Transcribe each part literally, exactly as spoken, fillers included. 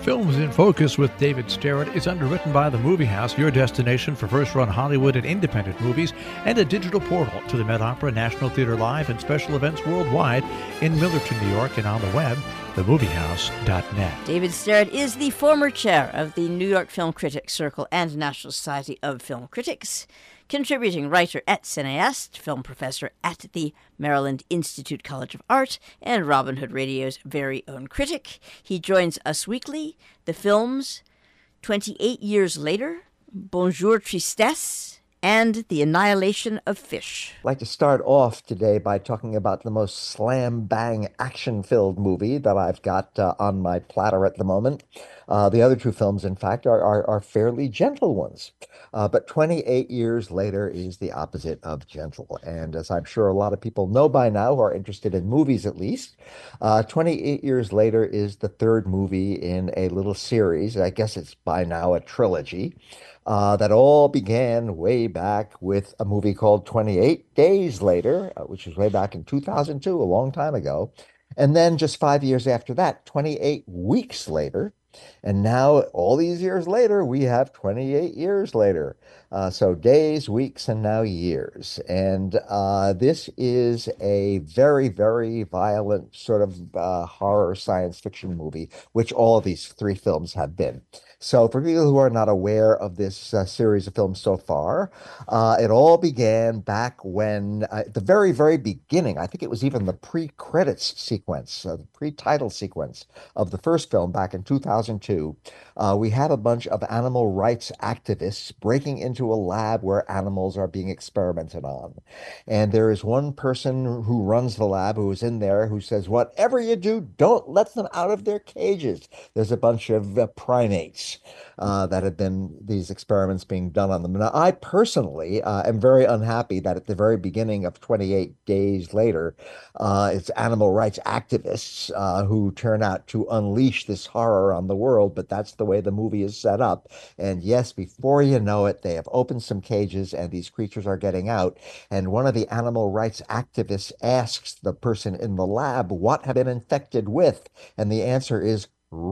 Films in Focus with David Starrett is underwritten by The Movie House, your destination for first-run Hollywood and independent movies, and a digital portal to the Met Opera, National Theater Live, and special events worldwide in Millerton, New York, and on the web, the movie house dot net. David Starrett is the former chair of the New York Film Critics Circle and National Society of Film Critics, contributing writer at Cineast, film professor at the Maryland Institute College of Art, and Robin Hood Radio's very own critic. He joins us weekly. The films twenty-eight Years Later, Bonjour Tristesse, and The Annihilation of Fish. I'd like to start off today by talking about the most slam-bang action-filled movie that I've got uh, on my platter at the moment. Uh, the other two films, in fact, are, are, are fairly gentle ones. Uh, but twenty-eight Years Later is the opposite of gentle. And as I'm sure a lot of people know by now, who are interested in movies at least, uh, twenty-eight Years Later is the third movie in a little series. I guess it's by now a trilogy. Uh, that all began way back with a movie called twenty-eight Days Later, uh, which was way back in two thousand two, a long time ago. And then just five years after that, twenty-eight Weeks Later. And now, all these years later, we have twenty-eight Years Later. Uh, so days, weeks, and now years. And uh, this is a very, very violent sort of uh, horror science fiction movie, which all of these three films have been. So for people who are not aware of this uh, series of films so far, uh, it all began back when, uh, at the very, very beginning, I think it was even the pre-credits sequence, uh, the pre-title sequence of the first film back in two thousand two, uh, we had a bunch of animal rights activists breaking into a lab where animals are being experimented on. And there is one person who runs the lab who is in there who says, whatever you do, don't let them out of their cages. There's a bunch of uh, primates uh, that have been these experiments being done on them. Now, I personally uh, am very unhappy that at the very beginning of twenty-eight Days Later, uh, it's animal rights activists uh, who turn out to unleash this horror on the world, but that's the way the movie is set up. And yes, before you know it, they have opened some cages and these creatures are getting out. And one of the animal rights activists asks the person in the lab, what have been infected with? And the answer is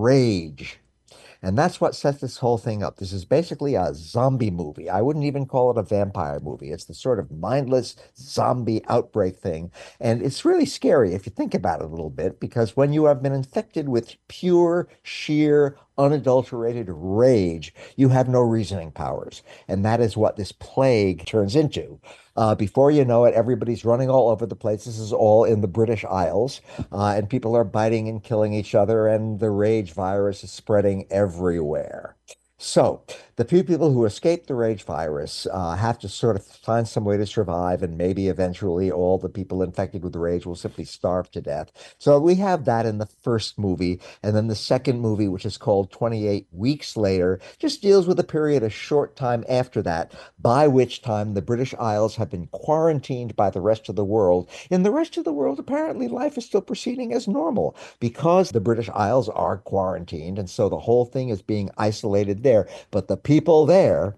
rage. And that's what sets this whole thing up. This is basically a zombie movie. I wouldn't even call it a vampire movie. It's the sort of mindless zombie outbreak thing. And it's really scary if you think about it a little bit, because when you have been infected with pure, sheer, unadulterated rage, you have no reasoning powers. And that is what this plague turns into. Uh, before you know it, everybody's running all over the place. This is all in the British Isles, uh, and people are biting and killing each other, and the rage virus is spreading everywhere. So the few people who escape the rage virus uh, have to sort of find some way to survive, and maybe eventually all the people infected with the rage will simply starve to death. So we have that in the first movie, and then the second movie, which is called twenty-eight Weeks Later, just deals with a period a short time after that, by which time the British Isles have been quarantined by the rest of the world. In the rest of the world, apparently life is still proceeding as normal because the British Isles are quarantined, and so the whole thing is being isolated there. But the people there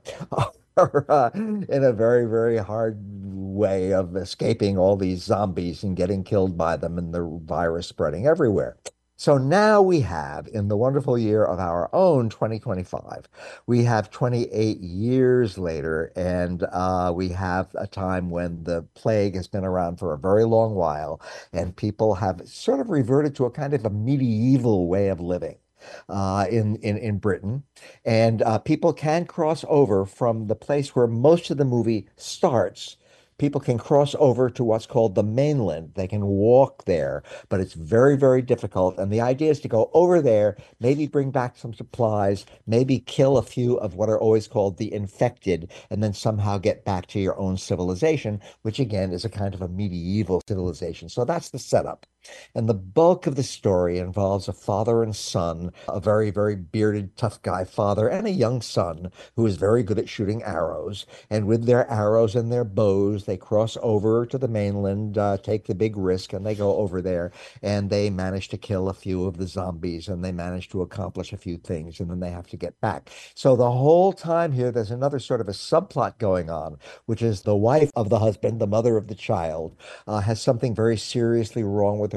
are uh, in a very, very hard way of escaping all these zombies and getting killed by them and the virus spreading everywhere. So now we have, in the wonderful year of our own twenty twenty-five, we have twenty-eight years later, and uh, we have a time when the plague has been around for a very long while, and people have sort of reverted to a kind of a medieval way of living. Uh, in, in, in Britain. And uh, people can cross over from the place where most of the movie starts. People can cross over to what's called the mainland. They can walk there, but it's very, very difficult. And the idea is to go over there, maybe bring back some supplies, maybe kill a few of what are always called the infected, and then somehow get back to your own civilization, which again is a kind of a medieval civilization. So that's the setup. And the bulk of the story involves a father and son, a very, very bearded, tough guy father, and a young son who is very good at shooting arrows. And with their arrows and their bows, they cross over to the mainland, uh, take the big risk, and they go over there, and they manage to kill a few of the zombies, and they manage to accomplish a few things, and then they have to get back. So the whole time here, there's another sort of a subplot going on, which is the wife of the husband, the mother of the child, uh, has something very seriously wrong with her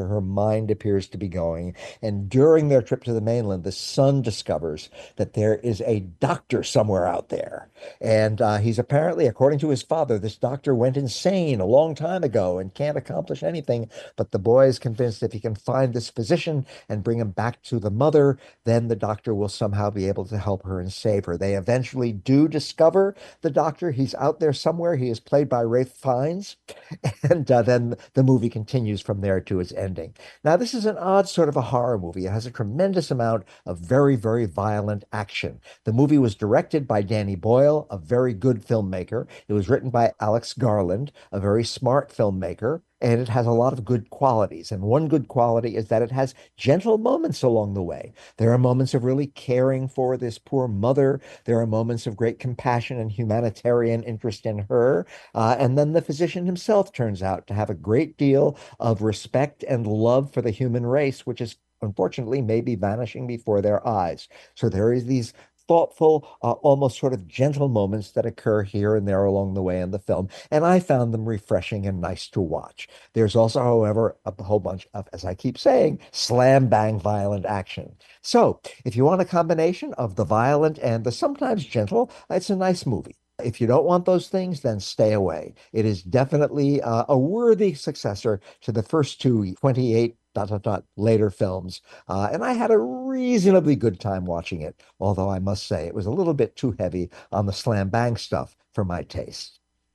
where her mind appears to be going. And during their trip to the mainland, the son discovers that there is a doctor somewhere out there. And uh, he's apparently, according to his father, this doctor went insane a long time ago and can't accomplish anything. But the boy is convinced if he can find this physician and bring him back to the mother, then the doctor will somehow be able to help her and save her. They eventually do discover the doctor. He's out there somewhere. He is played by Ralph Fiennes. And uh, then the movie continues from there to its ending. Now, this is an odd sort of a horror movie. It has a tremendous amount of very, very violent action. The movie was directed by Danny Boyle, a very good filmmaker. It was written by Alex Garland, a very smart filmmaker. And it has a lot of good qualities. And one good quality is that it has gentle moments along the way. There are moments of really caring for this poor mother. There are moments of great compassion and humanitarian interest in her. Uh, and then the physician himself turns out to have a great deal of respect and love for the human race, which is unfortunately maybe vanishing before their eyes. So there is these thoughtful, uh, almost sort of gentle moments that occur here and there along the way in the film. And I found them refreshing and nice to watch. There's also, however, a whole bunch of, as I keep saying, slam bang violent action. So if you want a combination of the violent and the sometimes gentle, it's a nice movie. If you don't want those things, then stay away. It is definitely uh, a worthy successor to the first two twenty-eight dot dot dot later films. Uh, and I had a reasonably good time watching it, although I must say it was a little bit too heavy on the slam bang stuff for my taste.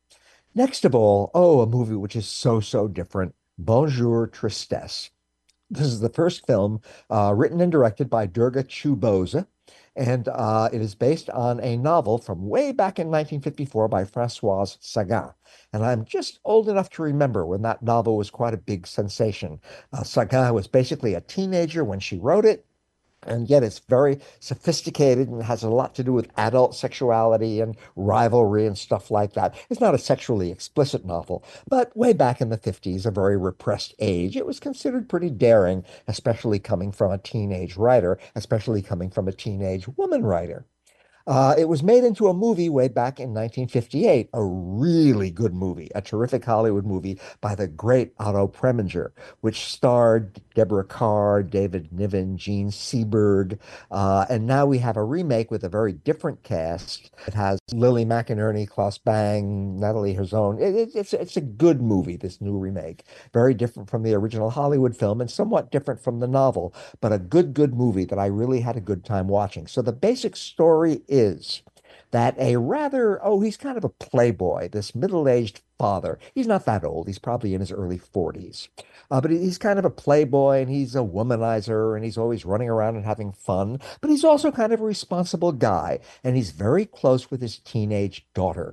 Next of all, oh, a movie which is so, so different, Bonjour Tristesse. This is the first film uh, written and directed by Durga Chubose, and uh, it is based on a novel from way back in nineteen fifty-four by Françoise Sagan. And I'm just old enough to remember when that novel was quite a big sensation. Uh, Sagan was basically a teenager when she wrote it. And yet it's very sophisticated and has a lot to do with adult sexuality and rivalry and stuff like that. It's not a sexually explicit novel, but way back in the fifties, a very repressed age, it was considered pretty daring, especially coming from a teenage writer, especially coming from a teenage woman writer. Uh, it was made into a movie way back in nineteen fifty-eight, a really good movie, a terrific Hollywood movie by the great Otto Preminger, which starred Deborah Kerr, David Niven, Gene Seberg, uh, and now we have a remake with a very different cast. It has Lily McInerney, Klaus Bang, Natalie Herzog. It, it, it's, it's a good movie, this new remake. Very different from the original Hollywood film and somewhat different from the novel, but a good, good movie that I really had a good time watching. So the basic story is is that a rather, oh, he's kind of a playboy, this middle-aged father. He's not that old. He's probably in his early forties. Uh, but he's kind of a playboy and he's a womanizer and he's always running around and having fun. But he's also kind of a responsible guy and he's very close with his teenage daughter.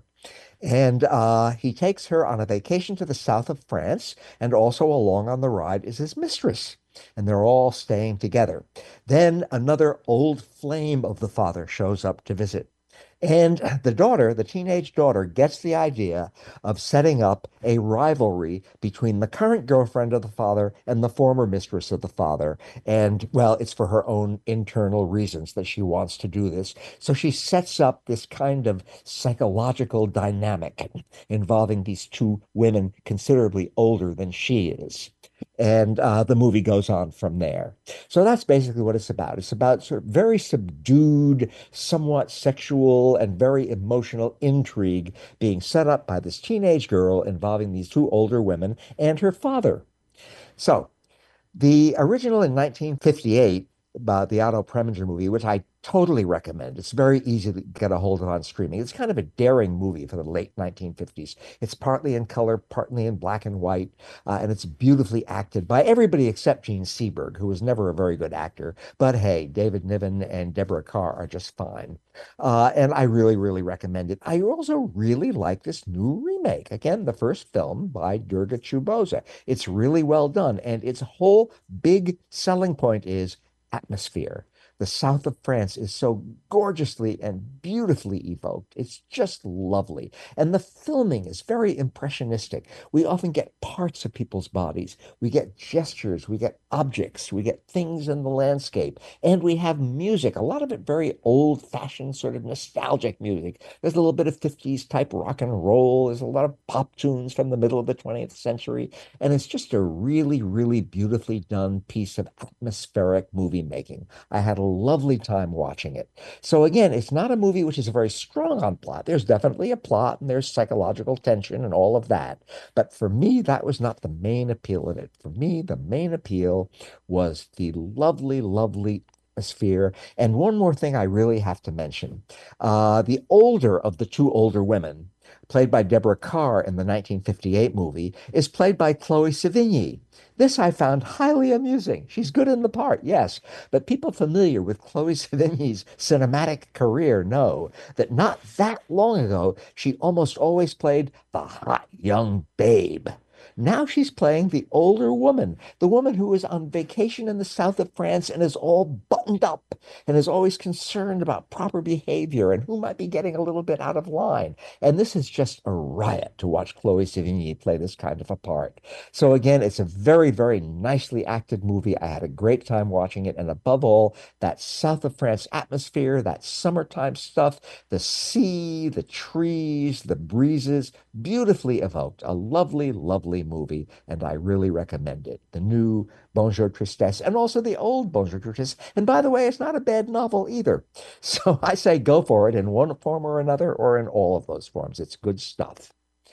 And uh, he takes her on a vacation to the south of France, and also along on the ride is his mistress. And they're all staying together. Then another old flame of the father shows up to visit. And the daughter, the teenage daughter, gets the idea of setting up a rivalry between the current girlfriend of the father and the former mistress of the father. And, well, it's for her own internal reasons that she wants to do this. So she sets up this kind of psychological dynamic involving these two women considerably older than she is. And uh, the movie goes on from there. So that's basically what it's about. It's about sort of very subdued, somewhat sexual, and very emotional intrigue being set up by this teenage girl involving these two older women and her father. So the original in nineteen fifty-eight, about the Otto Preminger movie, which I totally recommend. It's very easy to get a hold of on streaming. It's kind of a daring movie for the late nineteen fifties. It's partly in color, partly in black and white, uh, and it's beautifully acted by everybody except Gene Seberg, who was never a very good actor. But hey, David Niven and Deborah Kerr are just fine. Uh, and I really, really recommend it. I also really like this new remake. Again, the first film by Durga Chubose. It's really well done, and its whole big selling point is atmosphere. The south of France is so gorgeously and beautifully evoked. It's just lovely. And the filming is very impressionistic. We often get parts of people's bodies. We get gestures. We get objects. We get things in the landscape. And we have music, a lot of it very old-fashioned, sort of nostalgic music. There's a little bit of fifties type rock and roll. There's a lot of pop tunes from the middle of the twentieth century. And it's just a really, really beautifully done piece of atmospheric movie making. I had a lovely time watching it. So again, it's not a movie which is very strong on plot. There's definitely a plot and there's psychological tension and all of that. But for me, that was not the main appeal of it. For me, the main appeal was the lovely, lovely atmosphere. And one more thing I really have to mention. Uh, the older of the two older women, played by Deborah Kerr in the nineteen fifty-eight movie, is played by Chloe Sevigny. This I found highly amusing. She's good in the part, yes, but people familiar with Chloe Sevigny's cinematic career know that not that long ago, she almost always played the hot young babe. Now she's playing the older woman, the woman who is on vacation in the south of France and is all buttoned up and is always concerned about proper behavior and who might be getting a little bit out of line. And this is just a riot to watch Chloe Sevigny play this kind of a part. So again, it's a very, very nicely acted movie. I had a great time watching it. And above all, that south of France atmosphere, that summertime stuff, the sea, the trees, the breezes, beautifully evoked. A lovely, lovely movie, and I really recommend it. The new Bonjour Tristesse and also the old Bonjour Tristesse. And by the way, it's not a bad novel either. So I say go for it in one form or another or in all of those forms. It's good stuff.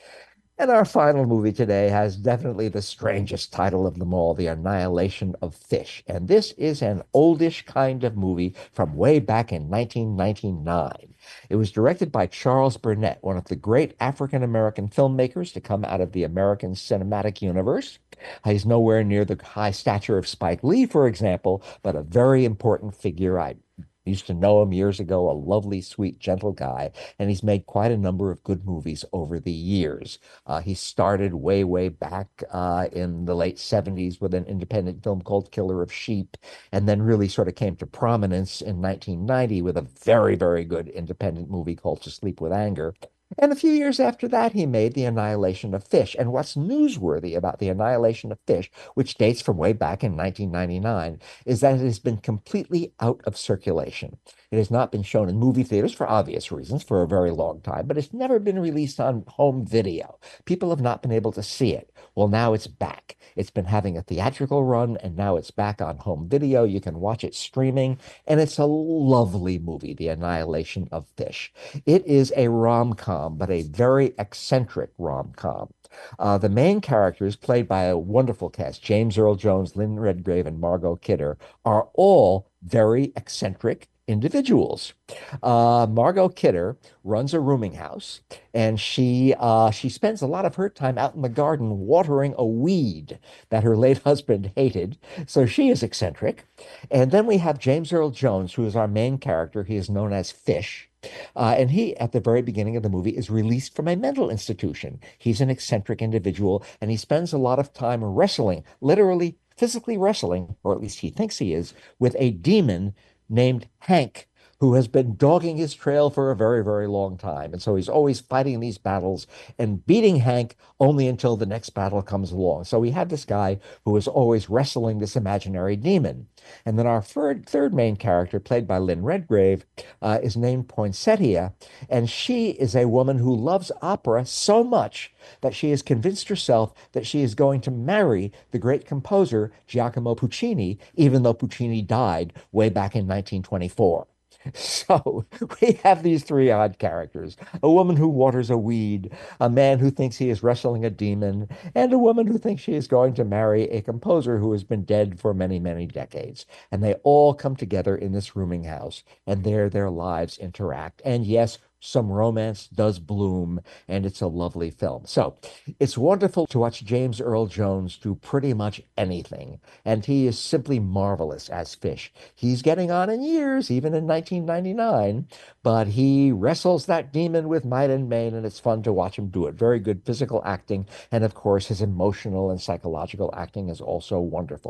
And our final movie today has definitely the strangest title of them all, The Annihilation of Fish. And this is an oldish kind of movie from way back in nineteen ninety-nine. It was directed by Charles Burnett, one of the great African-American filmmakers to come out of the American cinematic universe. He's nowhere near the high stature of Spike Lee, for example, but a very important figure. I used to know him years ago, a lovely, sweet, gentle guy, and he's made quite a number of good movies over the years. Uh, he started way, way back uh, in the late seventies with an independent film called Killer of Sheep, and then really sort of came to prominence in nineteen ninety with a very, very good independent movie called To Sleep with Anger. And a few years after that, he made The Annihilation of Fish. And what's newsworthy about The Annihilation of Fish, which dates from way back in nineteen ninety-nine, is that it has been completely out of circulation. It has not been shown in movie theaters for obvious reasons for a very long time, but it's never been released on home video. People have not been able to see it. Well, now it's back. It's been having a theatrical run, and now it's back on home video. You can watch it streaming, and it's a lovely movie, The Annihilation of Fish. It is a rom-com, but a very eccentric rom-com. Uh, the main characters, played by a wonderful cast, James Earl Jones, Lynn Redgrave, and Margot Kidder, are all very eccentric individuals. Uh, Margot Kidder runs a rooming house, and she uh, she spends a lot of her time out in the garden watering a weed that her late husband hated. So she is eccentric. And then we have James Earl Jones, who is our main character. He is known as Fish. Uh, and he, at the very beginning of the movie, is released from a mental institution. He's an eccentric individual, and he spends a lot of time wrestling, literally physically wrestling, or at least he thinks he is, with a demon named Hank, who has been dogging his trail for a very, very long time. And so he's always fighting these battles and beating Hank only until the next battle comes along. So we have this guy who is always wrestling this imaginary demon. And then our third, third main character, played by Lynn Redgrave, uh, is named Poinsettia. And she is a woman who loves opera so much that she has convinced herself that she is going to marry the great composer Giacomo Puccini, even though Puccini died way back in nineteen twenty-four. So we have these three odd characters: a woman who waters a weed, a man who thinks he is wrestling a demon, and a woman who thinks she is going to marry a composer who has been dead for many, many decades. And they all come together in this rooming house, and there their lives interact. And yes, some romance does bloom, and it's a lovely film. So it's wonderful to watch James Earl Jones do pretty much anything, and he is simply marvelous as Fish. He's getting on in years, even in nineteen ninety-nine, but he wrestles that demon with might and main, and it's fun to watch him do it. Very good physical acting, and of course, his emotional and psychological acting is also wonderful.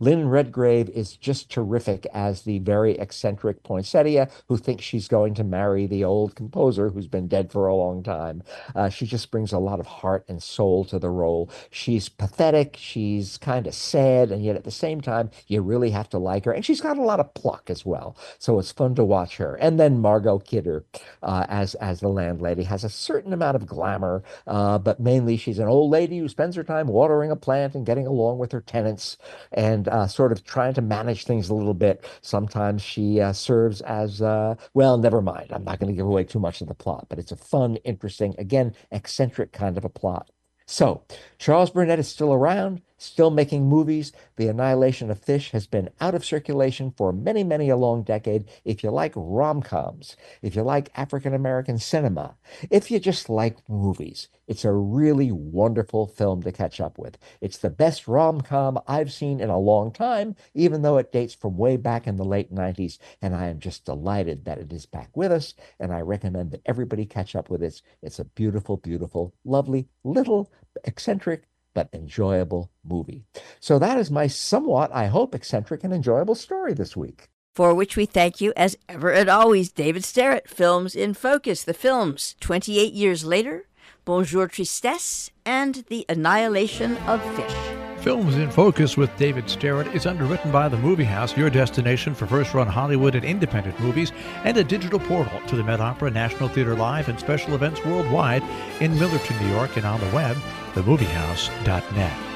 Lynn Redgrave is just terrific as the very eccentric poinsettia who thinks she's going to marry the old composer who's been dead for a long time. Uh, she just brings a lot of heart and soul to the role. She's pathetic, she's kind of sad, and yet at the same time, you really have to like her. And she's got a lot of pluck as well. So it's fun to watch her. And then Margot Kidder uh, as, as the landlady has a certain amount of glamour, uh, but mainly she's an old lady who spends her time watering a plant and getting along with her tenants and uh, sort of trying to manage things a little bit. Sometimes she uh, serves as, uh, well, never mind. I'm not going to give away too much of the plot, but it's a fun, interesting, again, eccentric kind of a plot. So, Charles Burnett is still around, still making movies. The Annihilation of Fish has been out of circulation for many, many a long decade. If you like rom-coms, if you like African-American cinema, if you just like movies, it's a really wonderful film to catch up with. It's the best rom-com I've seen in a long time, even though it dates from way back in the late nineties, and I am just delighted that it is back with us, and I recommend that everybody catch up with it. It's a beautiful, beautiful, lovely, little, eccentric, but enjoyable movie. So that is my somewhat, I hope, eccentric and enjoyable story this week. For which we thank you, as ever and always, David Sterrett. Films in Focus, the films twenty-eight years later, Bonjour Tristesse, and The Annihilation of Fish. Films in Focus with David Sterrett is underwritten by the Movie House, your destination for first-run Hollywood and independent movies, and a digital portal to the Met Opera, National Theater Live, and special events worldwide in Millerton, New York, and on the web, the movie house dot net.